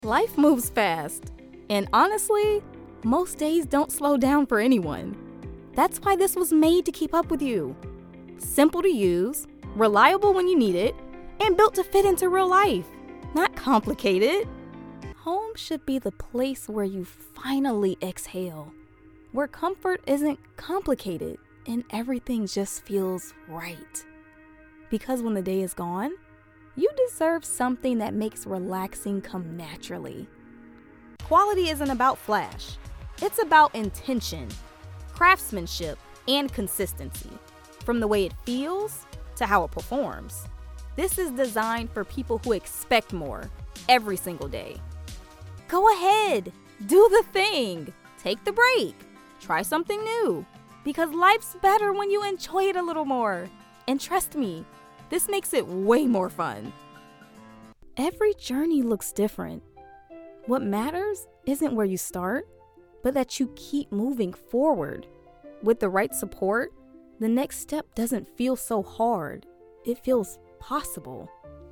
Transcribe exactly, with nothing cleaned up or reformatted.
Life moves fast, and honestly, most days don't slow down for anyone. That's why this was made to keep up with you. Simple to use, reliable when you need it, and built to fit into real life. Not complicated. Home should be the place where you finally exhale, where comfort isn't complicated and everything just feels right. Because when the day is gone, you deserve something that makes relaxing come naturally. Quality isn't about flash. It's about intention, craftsmanship, and consistency. From the way it feels to how it performs. This is designed for people who expect more every single day. Go ahead, do the thing, take the break, try something new, because life's better when you enjoy it a little more. And trust me, this makes it way more fun. Every journey looks different. What matters isn't where you start, but that you keep moving forward. With the right support, the next step doesn't feel so hard. It feels possible.